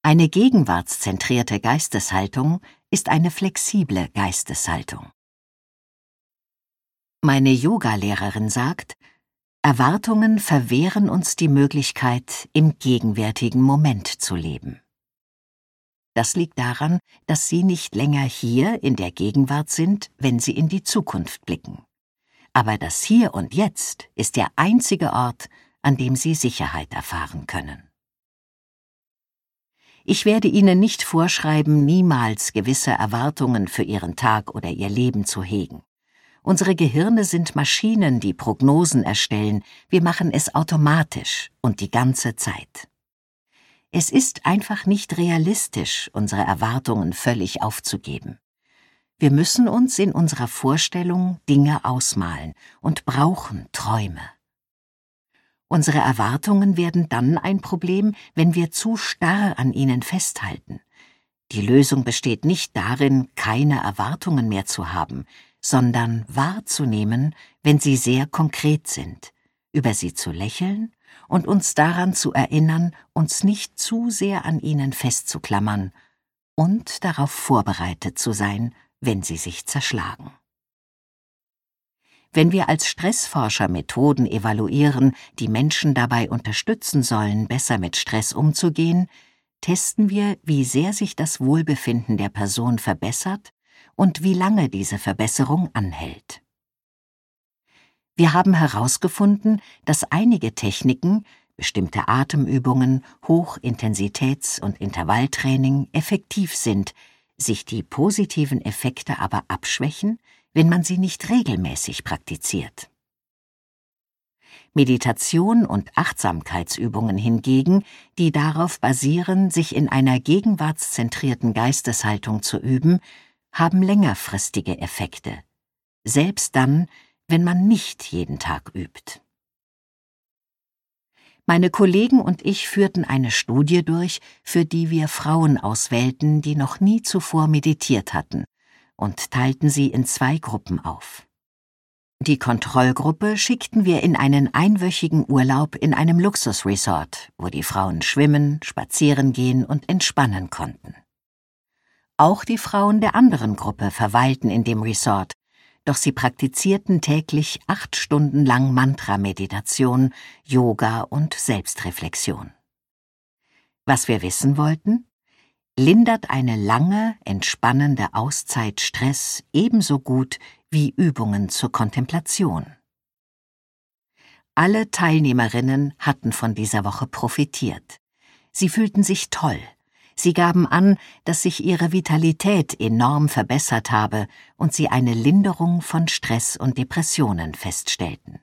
Eine gegenwartszentrierte Geisteshaltung ist eine flexible Geisteshaltung. Meine Yoga-Lehrerin sagt, Erwartungen verwehren uns die Möglichkeit, im gegenwärtigen Moment zu leben. Das liegt daran, dass Sie nicht länger hier in der Gegenwart sind, wenn Sie in die Zukunft blicken. Aber das Hier und Jetzt ist der einzige Ort, an dem Sie Sicherheit erfahren können. Ich werde Ihnen nicht vorschreiben, niemals gewisse Erwartungen für Ihren Tag oder Ihr Leben zu hegen. Unsere Gehirne sind Maschinen, die Prognosen erstellen. Wir machen es automatisch und die ganze Zeit. Es ist einfach nicht realistisch, unsere Erwartungen völlig aufzugeben. Wir müssen uns in unserer Vorstellung Dinge ausmalen und brauchen Träume. Unsere Erwartungen werden dann ein Problem, wenn wir zu starr an ihnen festhalten. Die Lösung besteht nicht darin, keine Erwartungen mehr zu haben, sondern wahrzunehmen, wenn sie sehr konkret sind, über sie zu lächeln und uns daran zu erinnern, uns nicht zu sehr an ihnen festzuklammern und darauf vorbereitet zu sein, wenn sie sich zerschlagen. Wenn wir als Stressforscher Methoden evaluieren, die Menschen dabei unterstützen sollen, besser mit Stress umzugehen, testen wir, wie sehr sich das Wohlbefinden der Person verbessert und wie lange diese Verbesserung anhält. Wir haben herausgefunden, dass einige Techniken, bestimmte Atemübungen, Hochintensitäts- und Intervalltraining effektiv sind, sich die positiven Effekte aber abschwächen, wenn man sie nicht regelmäßig praktiziert. Meditation und Achtsamkeitsübungen hingegen, die darauf basieren, sich in einer gegenwartszentrierten Geisteshaltung zu üben, haben längerfristige Effekte, selbst dann, wenn man nicht jeden Tag übt. Meine Kollegen und ich führten eine Studie durch, für die wir Frauen auswählten, die noch nie zuvor meditiert hatten, und teilten sie in 2 Gruppen auf. Die Kontrollgruppe schickten wir in einen einwöchigen Urlaub in einem Luxusresort, wo die Frauen schwimmen, spazieren gehen und entspannen konnten. Auch die Frauen der anderen Gruppe verweilten in dem Resort, doch sie praktizierten täglich 8 Stunden lang Mantra-Meditation, Yoga und Selbstreflexion. Was wir wissen wollten? Lindert eine lange, entspannende Auszeit Stress ebenso gut wie Übungen zur Kontemplation. Alle Teilnehmerinnen hatten von dieser Woche profitiert. Sie fühlten sich toll. Sie gaben an, dass sich ihre Vitalität enorm verbessert habe und sie eine Linderung von Stress und Depressionen feststellten.